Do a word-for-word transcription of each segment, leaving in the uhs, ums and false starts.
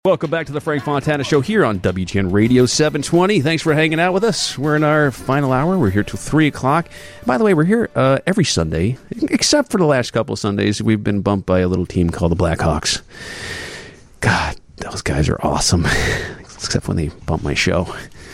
Welcome back to the Frank Fontana Show here on W G N Radio seven twenty. Thanks for hanging out with us. We're in our final hour. We're here till three o'clock. By the way, we're here uh, every Sunday, except for the last couple of Sundays. We've been bumped by a little team called the Blackhawks. God, those guys are awesome, except when they bump my show.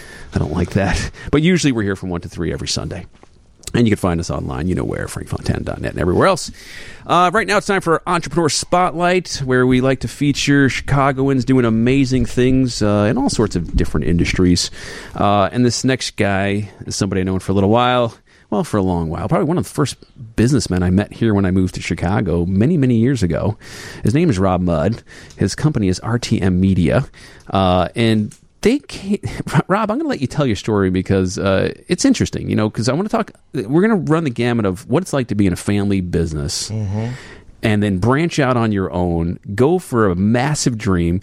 I don't like that. But usually we're here from one to three every Sunday. And you can find us online, you know where, frank fontana dot net and everywhere else. Uh, right now it's time for Entrepreneur Spotlight, where we like to feature Chicagoans doing amazing things uh, in all sorts of different industries. Uh, and this next guy is somebody I've known for a little while. Well, for a long while. Probably one of the first businessmen I met here when I moved to Chicago many, many years ago. His name is Rob Mudd. His company is R T M Media. Uh, and They can't, Rob, I'm going to let you tell your story because uh, it's interesting, you know, because I want to talk, we're going to run the gamut of what it's like to be in a family business mm-hmm. and then branch out on your own, go for a massive dream,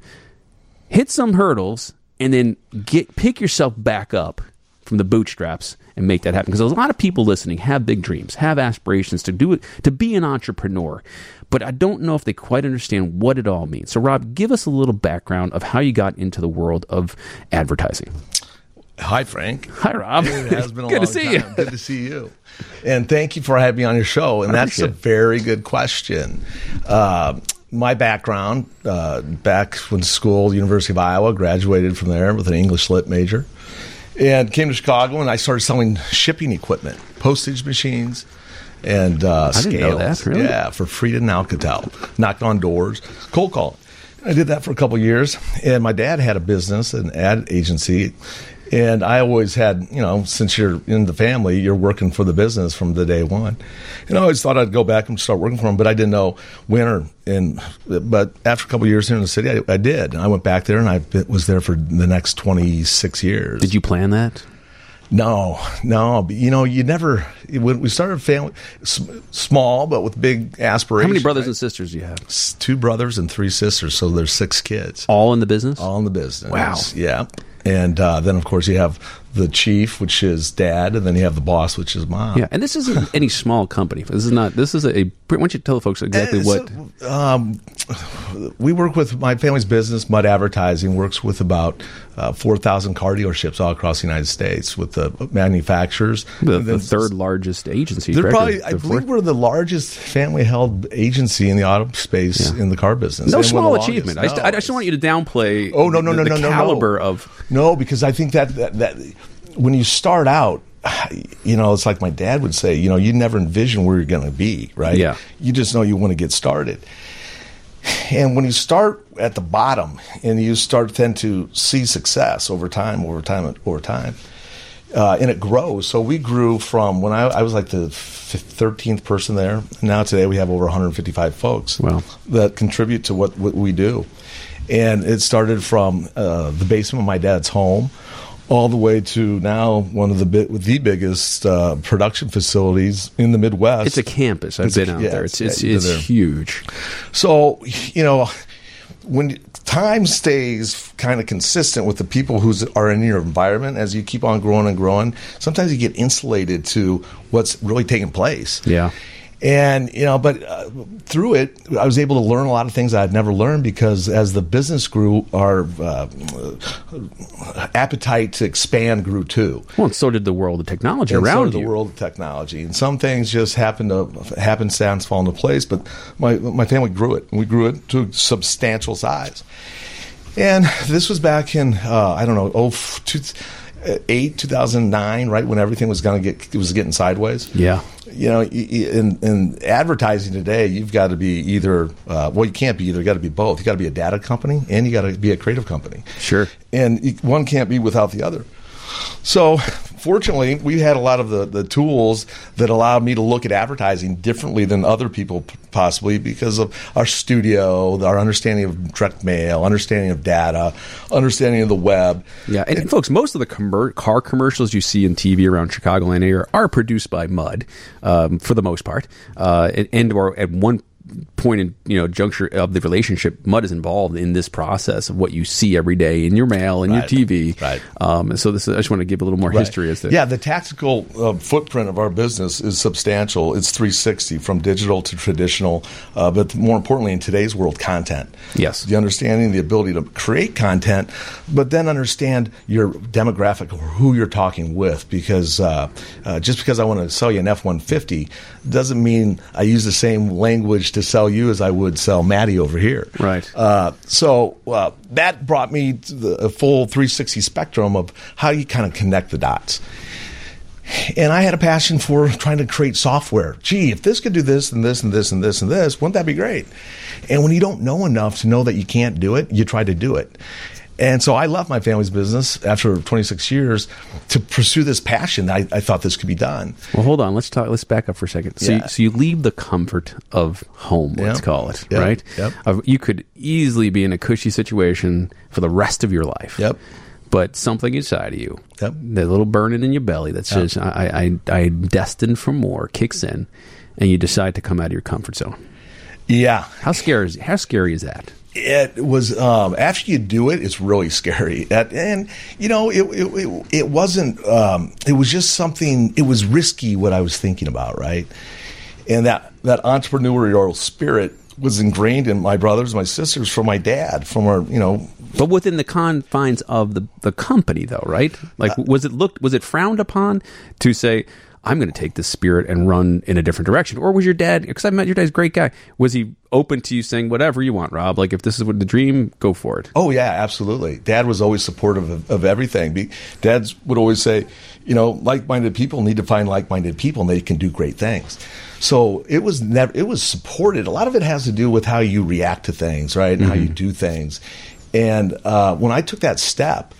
hit some hurdles, and then get pick yourself back up from the bootstraps and make that happen. Because a lot of people listening have big dreams, have aspirations to do it, to be an entrepreneur. But I don't know if they quite understand what it all means. So, Rob, give us a little background of how you got into the world of advertising. Hi, Frank. Hi, Rob. It has been a good long to see time. you. Good to see you. And thank you for having me on your show. And I that's a very good question. Uh, my background, uh, back when school, University of Iowa, graduated from there with an English Lit major. And came to Chicago, and I started selling shipping equipment, postage machines, and uh, I scales. didn't know that, really? Yeah, for Frida and Alcatel. Knocked on doors, cold calling. I did that for a couple of years, and my dad had a business, an ad agency, and I always had, you know, since you're in the family, you're working for the business from the day one. And I always thought I'd go back and start working for him, but I didn't know when or, and, but after a couple of years here in the city, I, I did. And I went back there, and I was there for the next twenty-six years. Did you plan that? No, no. You know, you never, when we started a family, small, but with big aspirations. How many brothers right? and sisters do you have? Two brothers and three sisters, so there's six kids. All in the business? All in the business. Wow. Yeah. And uh, then, of course, you have the chief, which is dad, and then you have the boss, which is mom. Yeah, and this isn't any small company. This is not. This is a. a why don't you tell the folks exactly And what? So, um, we work with my family's business, Mudd Advertising, works with about uh, four thousand car dealerships all across the United States with the manufacturers. The, the third largest agency. They're correct? probably, I believe we're the largest family-held agency in the auto space yeah. in the car business. No and small achievement. No. I, I just don't want you to downplay. Oh no no the, no the no no caliber no. of no because I think that, that that when you start out, you know, it's like my dad would say, you know, you never envision where you're going to be, right? Yeah. You just know you want to get started. And when you start at the bottom and you start then to see success over time, over time, over time, uh, and it grows. So we grew from when I, I was like the thirteenth person there. Now today we have over one hundred fifty-five folks wow. that contribute to what, what we do. And it started from uh, the basement of my dad's home all the way to now one of the bi- the biggest uh, production facilities in the Midwest. It's a campus. I've it's been a, out yeah, there. It's it's, it's, yeah, it's huge. So, you know, when time stays kind of consistent with the people who are in your environment as you keep on growing and growing, sometimes you get insulated to what's really taking place. Yeah. And, you know, but uh, through it, I was able to learn a lot of things I'd never learned because as the business grew, our uh, appetite to expand grew too. Well, and so did the world of technology and around so did you. the world of technology. And some things just happened to happenstance fall into place, but my, my family grew it, and we grew it to a substantial size. And this was back in, uh, I don't know, oh, two, eight, two thousand nine, right when everything was going to get, it was getting sideways. Yeah. You know, in, in advertising today, you've got to be either, uh, well, you can't be either. You got to be both. You got to be a data company and you got to be a creative company. Sure. And one can't be without the other. So, fortunately, we had a lot of the, the tools that allowed me to look at advertising differently than other people possibly because of our studio, our understanding of direct mail, understanding of data, understanding of the web. Yeah, and, and folks, most of the com- car commercials you see in T V around Chicagoland area are produced by Mudd, um, for the most part, uh, and, and or at one point in, you know, juncture of the relationship, Mud is involved in this process of what you see every day in your mail and right. your T V. Right. Um, and so this, I just want to give a little more right. history as to yeah, the tactical uh, footprint of our business is substantial. It's three sixty from digital to traditional, uh, but more importantly, in today's world, content. Yes, the understanding, the ability to create content, but then understand your demographic or who you're talking with. Because uh, uh, just because I want to sell you an F one fifty doesn't mean I use the same language to sell you as I would sell Maddie over here. Right. Uh, so uh, that brought me to the a full three sixty spectrum of how you kind of connect the dots. And I had a passion for trying to create software. Gee, if this could do this and this and this and this and this, wouldn't that be great? And when you don't know enough to know that you can't do it, you try to do it. And so I left my family's business after twenty-six years to pursue this passion. I, I thought this could be done. Well, hold on. Let's talk. Let's back up for a second. So, Yeah. you, so you leave the comfort of home, let's Yep. call it, Yep. right? Yep. Uh, you could easily be in a cushy situation for the rest of your life. Yep. But something inside of you, Yep. that little burning in your belly that says, Yep. I, I, I'm destined for more, kicks in, and you decide to come out of your comfort zone. Yeah. How scary is, how scary is that? It was um, after you do it, it's really scary, At, and you know it it, it, it wasn't. Um, it was just something. It was risky what I was thinking about, right? And that that entrepreneurial spirit was ingrained in my brothers, my sisters, from my dad, from our you know. But within the confines of the the company, though, right? Like, was it looked was it frowned upon to say, I'm going to take this spirit and run in a different direction? Or was your dad, because I met your dad's a great guy, was he open to you saying, whatever you want, Rob? Like, if this is what the dream, go for it. Oh, yeah, absolutely. Dad was always supportive of, of everything. Be, Dads would always say, you know, like-minded people need to find like-minded people, and they can do great things. So it was never, it was supported. A lot of it has to do with how you react to things, right, and mm-hmm. how you do things. And uh, when I took that step,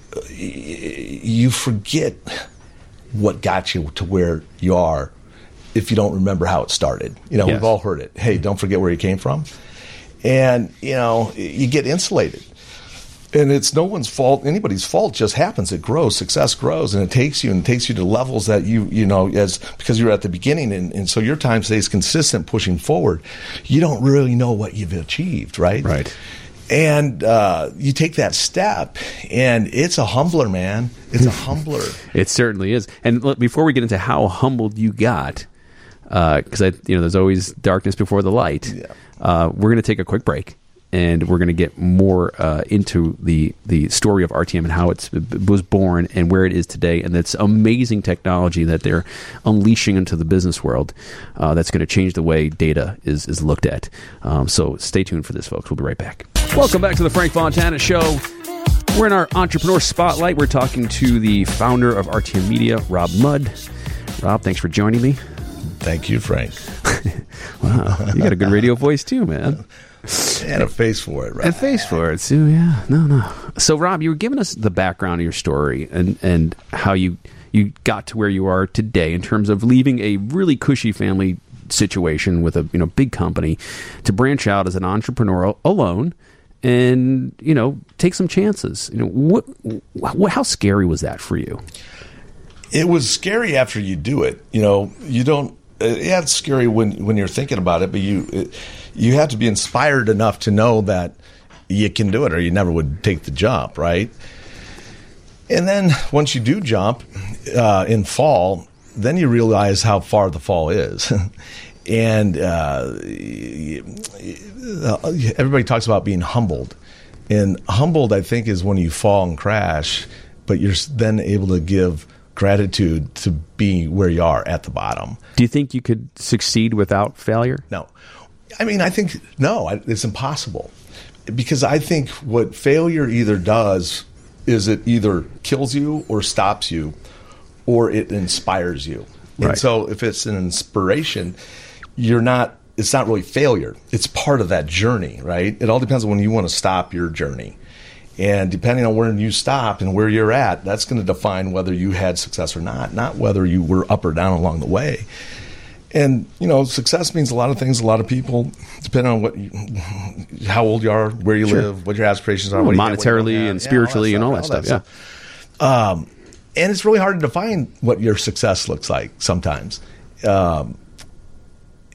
you forget what got you to where you are if you don't remember how it started. You know, yes. We've all heard it. Hey, don't forget where you came from. And, you know, you get insulated. And it's no one's fault, anybody's fault, it just happens. It grows, success grows, and it takes you and it takes you to levels that you, you know, as because you're at the beginning, and, and so your time stays consistent pushing forward. You don't really know what you've achieved, right? Right. And uh, you take that step, and it's a humbler, man. It's a humbler. It certainly is. And look, before we get into how humbled you got, because uh, I, you know, there's always darkness before the light. Yeah. Uh, we're going to take a quick break, and we're going to get more uh, into the the story of R T M and how it's, it was born and where it is today, and that's amazing technology that they're unleashing into the business world. Uh, that's going to change the way data is is looked at. Um, so stay tuned for this, folks. We'll be right back. Welcome back to the Frank Fontana Show. We're in our entrepreneur spotlight. We're talking to the founder of R T M Media, Rob Mudd. Rob, thanks for joining me. Thank you, Frank. Wow, you got a good radio voice too, man. And a face for it, right? And a face for it too, yeah. No, no. So, Rob, you were giving us the background of your story and, and how you you got to where you are today in terms of leaving a really cushy family situation with a you know big company to branch out as an entrepreneur alone and you know take some chances. You know what, what? How scary was that for you? It was scary after you do it. You know, you don't. Yeah, it's scary when when you're thinking about it, but you it, you have to be inspired enough to know that you can do it, or you never would take the jump, right? And then once you do jump uh, in fall, then you realize how far the fall is. And uh, everybody talks about being humbled. And humbled, I think, is when you fall and crash, but you're then able to give gratitude to be where you are at the bottom. Do you think you could succeed without failure? No. I mean, I think, no, it's impossible. Because I think what failure either does is it either kills you or stops you, or it inspires you. Right. And so if it's an inspiration, you're not, it's not really failure. It's part of that journey, right? It all depends on when you want to stop your journey. And depending on where you stop and where you're at, that's going to define whether you had success or not, not whether you were up or down along the way. And, you know, success means a lot of things, a lot of people, depending on what, you, how old you are, where you sure. live, what your aspirations are. Well, what monetarily you and spiritually yeah, and all that stuff, all that stuff yeah. Um, and it's really hard to define what your success looks like sometimes. Um,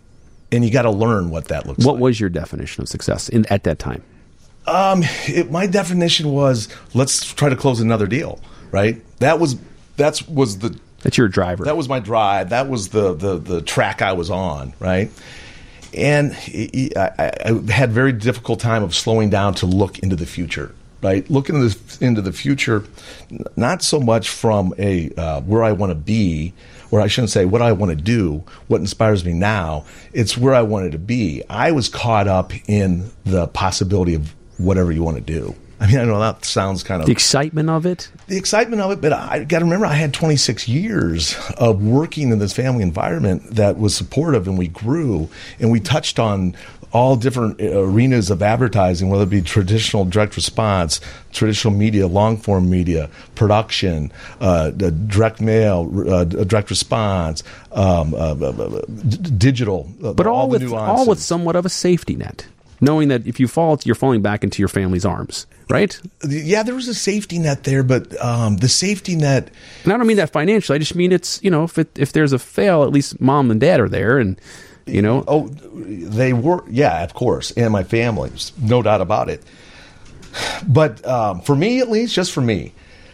and you got to learn what that looks What like. was your definition of success in, at that time? Um, it, my definition was, let's try to close another deal, right? That was that's was the That's your driver. that was my drive. That was the the the track I was on, right? And it, I, I had a very difficult time of slowing down to look into the future, right? Looking into the, into the future, not so much from a uh, where I want to be, or I shouldn't say what I want to do, what inspires me now. It's where I wanted to be. I was caught up in the possibility of whatever you want to do. I mean, I know that sounds kind of... The excitement of it? The excitement of it, but I got to remember I had twenty-six years of working in this family environment that was supportive, and we grew, and we touched on all different arenas of advertising, whether it be traditional direct response, traditional media, long-form media, production, uh, direct mail, uh, direct response, um, uh, uh, d- digital, But all, all the with nuances. all with somewhat of a safety net, knowing that if you fall, you're falling back into your family's arms, right? Yeah, there was a safety net there, but um, the safety net... And I don't mean that financially. I just mean it's, you know, if it, if there's a fail, at least mom and dad are there, and, you know. Oh, they were, yeah, of course, and my family, no doubt about it. But um, for me, at least, just for me,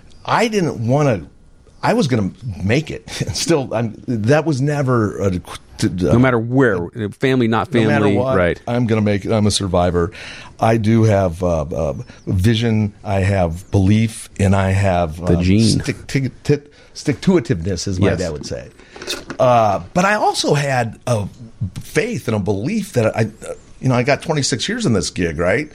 I didn't want to... I was going to make it. Still, I'm, that was never... A, to, uh, no matter where, family, not family, no matter what, right? I'm going to make it. I'm a survivor. I do have uh, uh, vision. I have belief, and I have The um, gene. stick to tit, stick to itiveness, as my Yes. dad would say. Uh, but I also had a faith and a belief that I, you know, I got twenty-six years in this gig, right?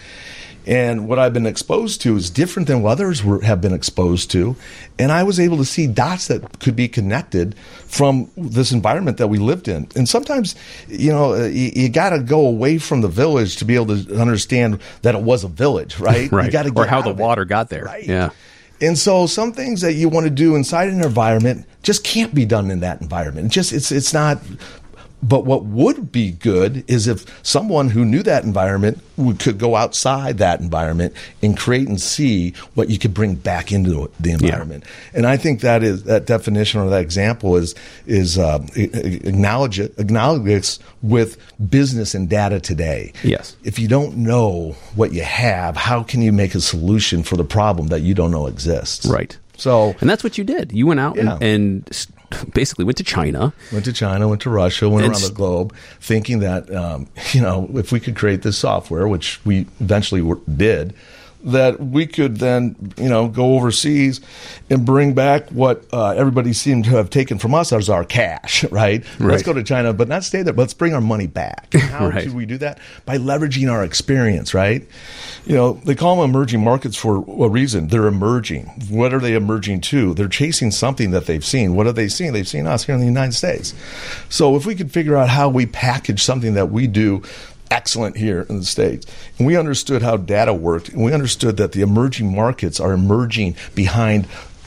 And what I've been exposed to is different than what others were, have been exposed to. And I was able to see dots that could be connected from this environment that we lived in. And sometimes, you know, you, you got to go away from the village to be able to understand that it was a village, right? Right. You got to Or get how out the of it. water got there. Right. Yeah. And so some things that you want to do inside an environment just can't be done in that environment. It just it's it's not. But what would be good is if someone who knew that environment would, could go outside that environment and create and see what you could bring back into the environment. Yeah. And I think that is that definition or that example is is uh, acknowledge it, acknowledges with business and data today. Yes. If you don't know what you have, how can you make a solution for the problem that you don't know exists? Right. So, and that's what you did. You went out Yeah. and, and basically went to China. Went to China, went to Russia, went And around s- the globe, thinking that, um, you know, if we could create this software, which we eventually were, did, that we could then, you know, go overseas and bring back what uh, everybody seemed to have taken from us as our cash, right? Let's Right. go to China, but not stay there, but let's bring our money back. And how Right. do we do that? By leveraging our experience, right? You know, they call them emerging markets for a reason. They're emerging. What are they emerging to? They're chasing something that they've seen. What have they seen? They've seen us here in the United States. So if we could figure out how we package something that we do excellent here in the States, and we understood how data worked, and we understood that the emerging markets are emerging behind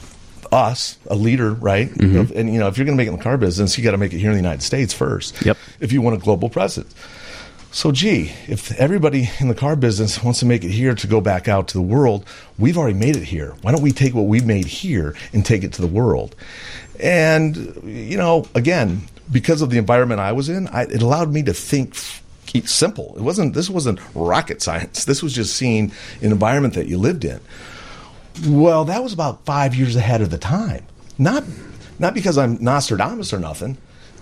us, a leader, right? Mm-hmm. And, you know, if you're going to make it in the car business, you got to make it here in the United States first. Yep. If you want a global presence. So, gee, if everybody in the car business wants to make it here to go back out to the world, we've already made it here. Why don't we take what we've made here and take it to the world? And, you know, again, because of the environment I was in, I, it allowed me to think f- simple. It wasn't, this wasn't rocket science. This was just seeing an environment that you lived in. Well, that was about five years ahead of the time. Not, not because I'm Nostradamus or nothing.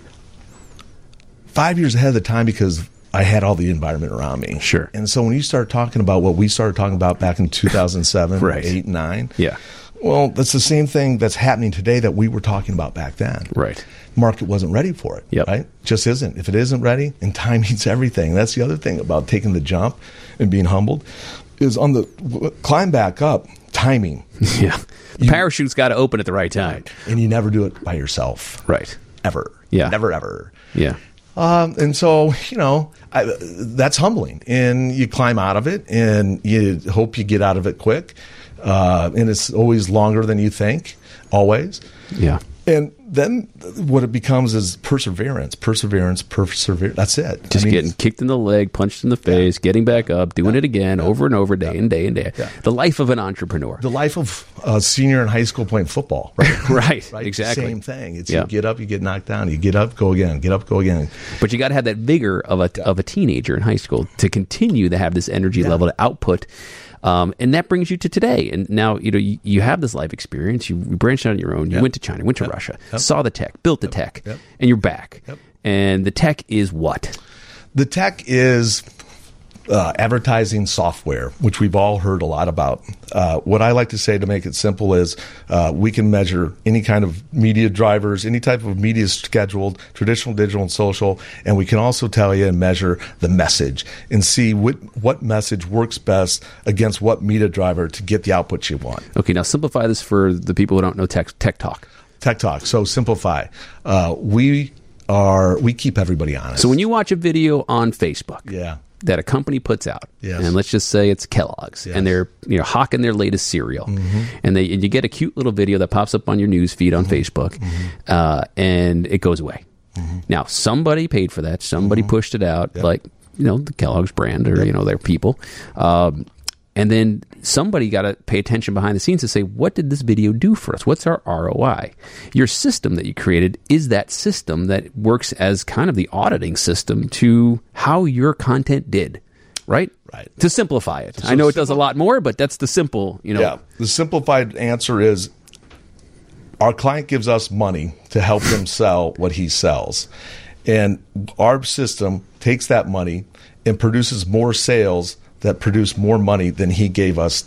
Five years ahead of the time because I had all the environment around me. Sure. And so when you start talking about what we started talking about back in two thousand seven, Right. eight, nine, Yeah. well, that's the same thing that's happening today that we were talking about back then. Right. Market wasn't ready for it. Yep. Right? Just isn't. If it isn't ready, and time eats everything. That's the other thing about taking the jump and being humbled is on the w- climb back up, timing. Yeah. The parachute's got to open at the right time. And you never do it by yourself. Right. Ever. Yeah. Never, ever. Yeah. Um, and so, you know, I, that's humbling. And you climb out of it, and you hope you get out of it quick. Uh, and it's always longer than you think, always. Yeah. And then what it becomes is perseverance, perseverance, perseverance. That's it. Just I mean, getting kicked in the leg, punched in the face, yeah. getting back up, doing yeah. it again, yeah. over and over, day yeah. and day and day. Yeah. The life of an entrepreneur. The life of a senior in high school playing football, right? right, right, exactly. Same thing. It's yeah. you get up, you get knocked down. You get up, go again. Get up, go again. But you got to have that vigor of a yeah. of a teenager in high school to continue to have this energy yeah. level to output. Um, and that brings you to today. And now, you know, you, you have this life experience. You branched out on your own. You yep. went to China, went to yep. Russia, yep. saw the tech, built the yep. tech, yep. and you're back. Yep. And the tech is what? The tech is uh, advertising software, which we've all heard a lot about. Uh, what I like to say to make it simple is uh, we can measure any kind of media drivers, any type of media scheduled, traditional, digital, and social, and we can also tell you and measure the message and see what, what message works best against what media driver to get the output you want. Okay, now simplify this for the people who don't know tech, tech talk. Tech talk. So simplify. Uh, we are we keep everybody honest. So when you watch a video on Facebook, yeah. that a company puts out, yes. and let's just say it's Kellogg's, yes. and they're you know hawking their latest cereal, mm-hmm. and they and you get a cute little video that pops up on your news feed on mm-hmm. Facebook, mm-hmm. Uh, and it goes away. Mm-hmm. Now somebody paid for that, somebody mm-hmm. pushed it out, yep. like you know the Kellogg's brand or yep. you know their people, um, and then somebody got to pay attention behind the scenes to say, what did this video do for us? What's our R O I? Your system that you created is that system that works as kind of the auditing system to how your content did, right? Right. To simplify it. So I know it simple, does a lot more, but that's the simple, you know. Yeah. The simplified answer is our client gives us money to help them sell what he sells. And our system takes that money and produces more sales that produce more money than he gave us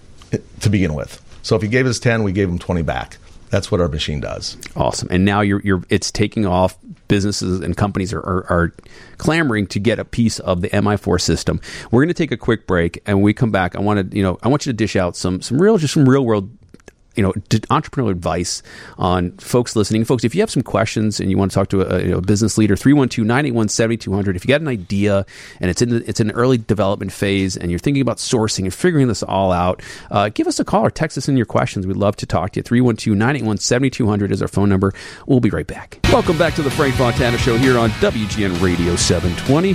to begin with. So if he gave us ten, we gave him twenty back. That's what our machine does. Awesome. And now you're you're it's taking off. Businesses and companies are, are, are clamoring to get a piece of the M I four system. We're going to take a quick break, and when we come back, I want to you know I want you to dish out some some real just some real world you know, entrepreneurial advice on folks listening. Folks, if you have some questions and you want to talk to a, you know, a business leader, three one two, nine eight one, seven two zero zero. If you got an idea and it's in the, it's in an early development phase and you're thinking about sourcing and figuring this all out, uh, give us a call or text us in your questions. We'd love to talk to you. three one two, nine eight one, seven two zero zero is our phone number. We'll be right back. Welcome back to the Frank Fontana Show here on W G N Radio seven twenty.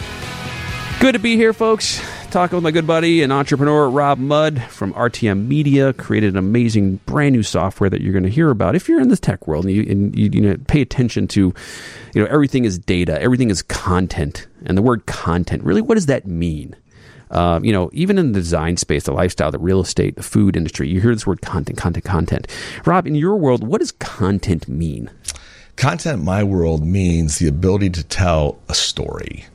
Good to be here, folks. Talking with my good buddy and entrepreneur Rob Mudd from R T M Media. Created an amazing brand new software that you're going to hear about if you're in the tech world and you, and you, you know, pay attention to, you know, everything is data, everything is content, and the word content. Really, what does that mean? Um, you know, even in the design space, the lifestyle, the real estate, the food industry, you hear this word content, content, content. Rob, in your world, what does content mean? Content in my world means the ability to tell a story.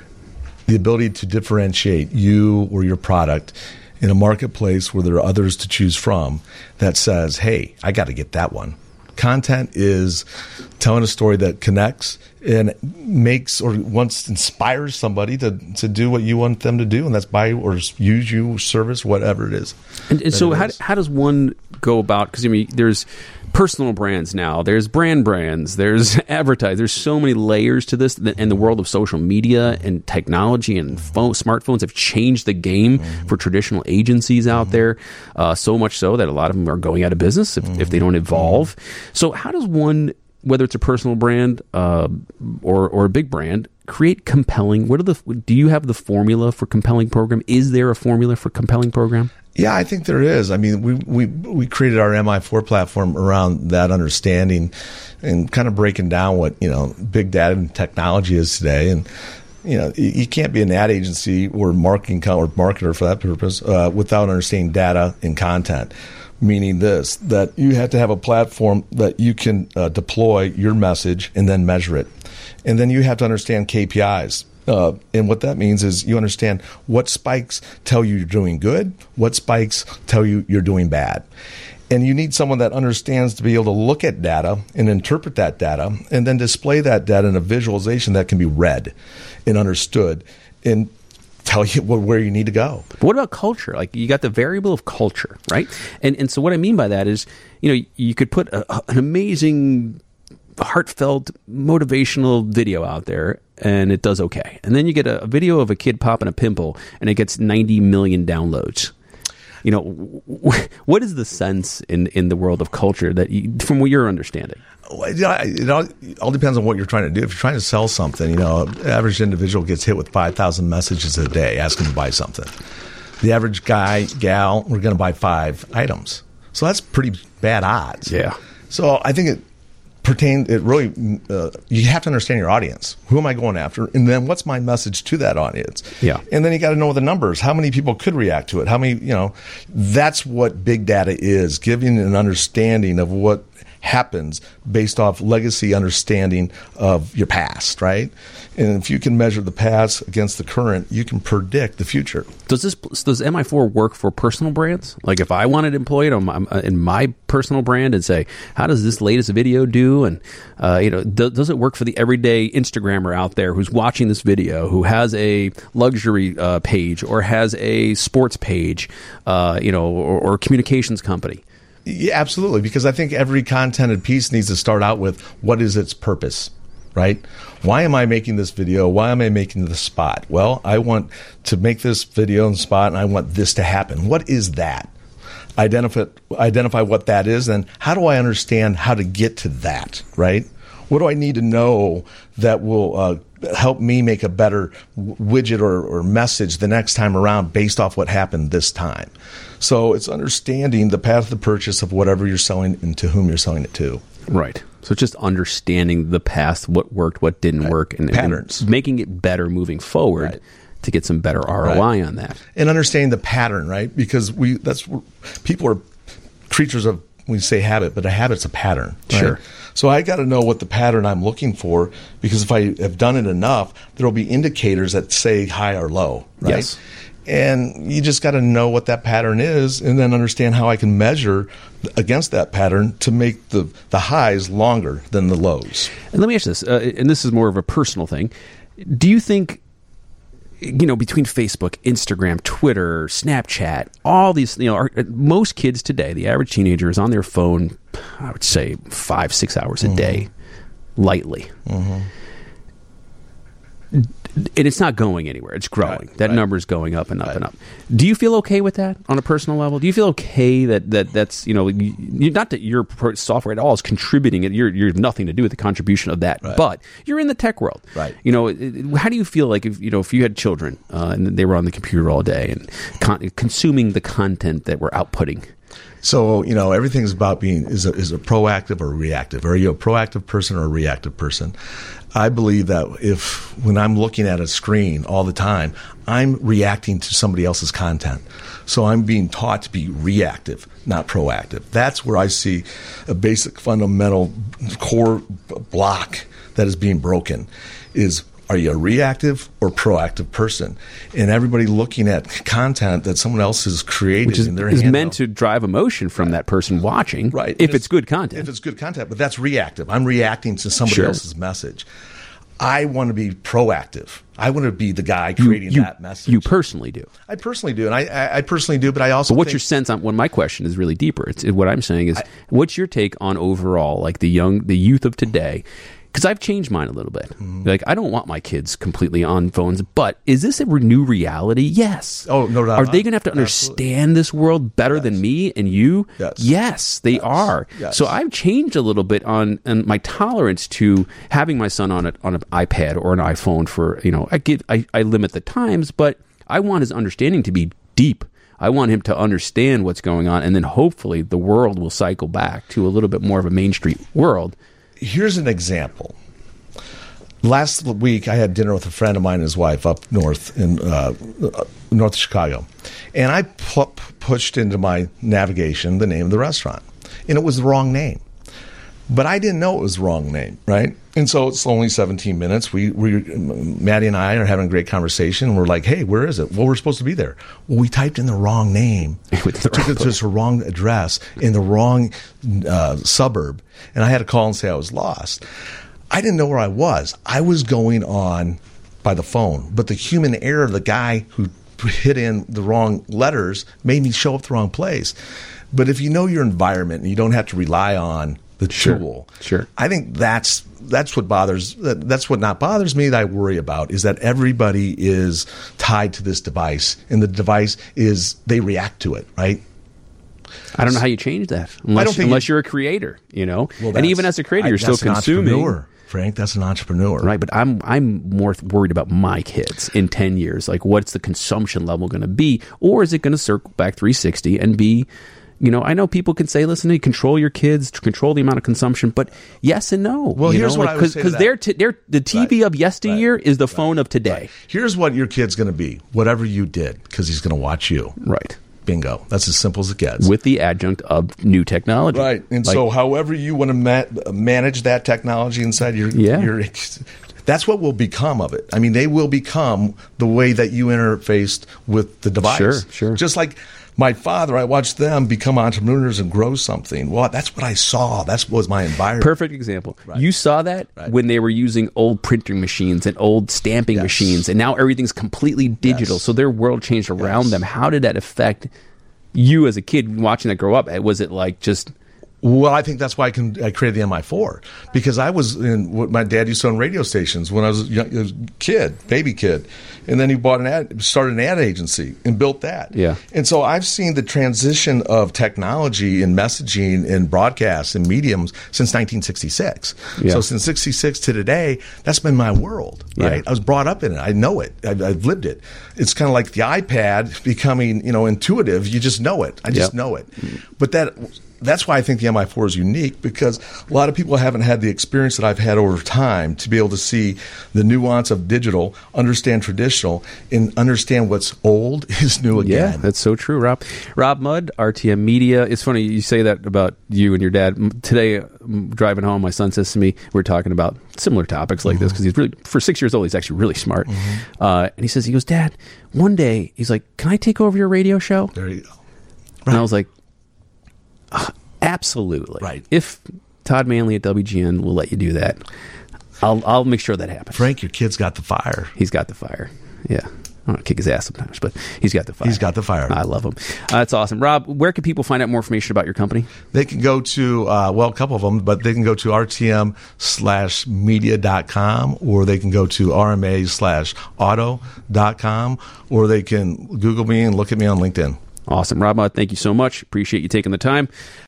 The ability to differentiate you or your product in a marketplace where there are others to choose from that says, hey, I got to get that one. Content is telling a story that connects and makes or once inspires somebody to, to do what you want them to do, and that's buy or use you service, whatever it is. And, and so how, how does one go about, because I mean, there's personal brands now, there's brand brands, there's advertise, there's so many layers to this, and the world of social media and technology and phone, smartphones have changed the game mm-hmm. for traditional agencies out mm-hmm. there, uh, so much so that a lot of them are going out of business if, mm-hmm. if they don't evolve. Mm-hmm. So how does one, whether it's a personal brand uh, or or a big brand, create compelling, what are the, do you have the formula for compelling program? Is there a formula for compelling program? Yeah, I think there is. I mean, we we we created our M I four platform around that understanding and kind of breaking down what, you know, big data and technology is today. And, you know, you can't be an ad agency or marketing or marketer for that purpose uh, without understanding data and content. Meaning this, that you have to have a platform that you can uh, deploy your message and then measure it. And then you have to understand K P Is. Uh, and what that means is you understand what spikes tell you you're doing good, what spikes tell you you're doing bad. And you need someone that understands to be able to look at data and interpret that data and then display that data in a visualization that can be read and understood and tell you where you need to go. But what about culture? Like, you got the variable of culture, right? And and so what I mean by that is, you know, you could put a, an amazing, heartfelt, motivational video out there and it does okay. And then you get a, a video of a kid popping a pimple and it gets ninety million downloads. you know, what is the sense in, in the world of culture that you, from what you're understanding? It all, it all depends on what you're trying to do. If you're trying to sell something, you know, the average individual gets hit with five thousand messages a day asking to buy something. The average guy, gal, we're going to buy five items. So that's pretty bad odds. Yeah. So I think it pertains, it really, uh, you have to understand your audience. Who am I going after? And then what's my message to that audience? Yeah. And then you got to know the numbers. How many people could react to it? How many, you know, that's what big data is, giving an understanding of what happens based off legacy understanding of your past, right? And if you can measure the past against the current, you can predict the future. Does this does M I four work for personal brands? Like if I wanted to employ it on my, in my personal brand and say, how does this latest video do? And uh, you know, do, does it work for the everyday Instagrammer out there who's watching this video, who has a luxury uh, page or has a sports page, uh, you know, or, or communications company? Yeah, absolutely, because I think every contented piece needs to start out with what is its purpose, right? Why am I making this video? Why am I making this spot? Well, I want to make this video and spot, and I want this to happen. What is that? Identify, identify what that is, and how do I understand how to get to that, right? What do I need to know that will uh, help me make a better widget or, or message the next time around based off what happened this time? So it's understanding the path of the purchase of whatever you're selling and to whom you're selling it to. Right. So just understanding the past, what worked, what didn't right. work, and, patterns, and making it better moving forward right. to get some better R O I right. on that. And understanding the pattern, right? Because we that's people are creatures of, we say habit, but a habit's a pattern. Right? Sure. So I got to know what the pattern I'm looking for, because if I have done it enough, there will be indicators that say high or low, right? Yes. And you just got to know what that pattern is, and then understand how I can measure against that pattern to make the, the highs longer than the lows. And let me ask this, uh, and this is more of a personal thing. Do you think, you know, between Facebook, Instagram, Twitter, Snapchat, all these, you know, are, most kids today, the average teenager is on their phone, I would say five, six hours a mm-hmm. day, lightly. Mm-hmm. And it's not going anywhere. It's growing. Right, that right. number is going up and up right. and up. Do you feel okay with that on a personal level? Do you feel okay that, that that's, you know, you, not that your software at all is contributing it. You're, you're nothing to do with the contribution of that, right. but you're in the tech world. Right. You know, how do you feel like if, you know, if you had children uh, and they were on the computer all day and con- consuming the content that we're outputting? So, you know, everything's about being, is a, is a proactive or reactive? Are you a proactive person or a reactive person? I believe that if, when I'm looking at a screen all the time, I'm reacting to somebody else's content. So I'm being taught to be reactive, not proactive. That's where I see a basic fundamental core block that is being broken is, are you a reactive or proactive person? And everybody looking at content that someone else has created, which is, in their is handout. meant to drive emotion from right. that person watching, right? If it's, it's good content. If it's good content, but that's reactive. I'm reacting to somebody sure. else's message. I want to be proactive. I want to be the guy creating you, you, that message. You personally do. I personally do, and I, I, I personally do. But I also. But what's think, your sense on? Well, my question is really deeper. It's what I'm saying is, I, what's your take on overall, like the young, the youth of today? Because I've changed mine a little bit. Mm-hmm. Like, I don't want my kids completely on phones, but is this a new reality? Yes. Oh, no doubt. Are they going to have to understand Absolutely. This world better yes. than me and you? Yes. Yes, they yes. are. Yes. So I've changed a little bit on, on my tolerance to having my son on a, on an iPad or an iPhone for, you know, I give I, I limit the times, but I want his understanding to be deep. I want him to understand what's going on, and then hopefully the world will cycle back to a little bit more of a Main Street world. Here's an example. Last week, I had dinner with a friend of mine and his wife up north in uh, north of Chicago. And I pu- pushed into my navigation the name of the restaurant. And it was the wrong name. But I didn't know it was the wrong name, right? And so it's only seventeen minutes. We, we, Maddie and I are having a great conversation. And we're like, hey, where is it? Well, we're supposed to be there. Well, we typed in the wrong name. It took us to the wrong address in the wrong uh, suburb. And I had to call and say I was lost. I didn't know where I was. I was going on by the phone. But the human error of the guy who hit in the wrong letters made me show up the wrong place. But if you know your environment and you don't have to rely on the Sure. tool. Sure. I think that's that's what bothers that, that's what not bothers me that I worry about is that everybody is tied to this device, and the device is they react to it, right? I don't know how you change that unless, don't think unless you- you're a creator, you know. Well, and that's- even as a creator, I- you're still that's an consuming. entrepreneur, Frank, that's an entrepreneur. Right, but I'm I'm more th- worried about my kids in ten years. Like, what's the consumption level going to be, or is it going to circle back three sixty and be, you know? I know people can say, "Listen, you control your kids, to control the amount of consumption," but yes and no. Well, you here's know? what like, I would say to because that. they're t- they're the T V Right. of yesteryear Right. is the phone of today. Here's what your kid's going to be, whatever you did, because he's going to watch you. Right, Bingo. That's as simple as it gets. with the adjunct of new technology. Right. And Like, so however you want to ma- manage that technology inside your, Yeah. your that's what will become of it. I mean, they will become the way that you interfaced with the device. Sure, sure. Just like my father, I watched them become entrepreneurs and grow something. Well, that's what I saw. That's what was my environment. Perfect example. You saw that Right. when they were using old printing machines and old stamping Yes. machines, and now everything's completely digital. Yes. So their world changed around Yes. them. How did that affect you as a kid watching that grow up? Was it like just Well, I think that's why I, can, I created the M I four, because I was in what my dad used to own radio stations when I was a young, a kid, baby kid, and then he bought an ad, started an ad agency and built that. Yeah. And so I've seen the transition of technology in messaging and broadcasts and mediums since nineteen sixty-six. Yeah. So since sixty-six to today, that's been my world, right? Yeah. I was brought up in it. I know it. I've, I've lived it. It's kind of like the iPad becoming, you know, intuitive. You just know it. I just Yep. know it. But that that's why I think the M I four is unique, because a lot of people haven't had the experience that I've had over time to be able to see the nuance of digital, understand traditional, and understand what's old is new again. Yeah, that's so true, Rob. Rob Mudd, R T M Media. It's funny you say that about you and your dad. M- Today, m- driving home, my son says to me, we're talking about similar topics like this because he's really, for six years old, he's actually really smart. Uh, and he says, he goes, Dad, one day, he's like, can I take over your radio show? There you go. And I was like, "Ah, absolutely. Right. If Todd Manley at W G N will let you do that, I'll I'll make sure that happens. Frank, your kid's got the fire. He's got the fire. Yeah. I don't kick his ass sometimes, but he's got the fire. He's got the fire. I love him. Uh, that's awesome. Rob, where can people find out more information about your company? They can go to, uh, well, a couple of them, but they can go to R T M slash media dot com, or they can go to R M A slash auto dot com, or they can Google me and look at me on LinkedIn. Awesome. Rob Mudd, thank you so much. Appreciate you taking the time.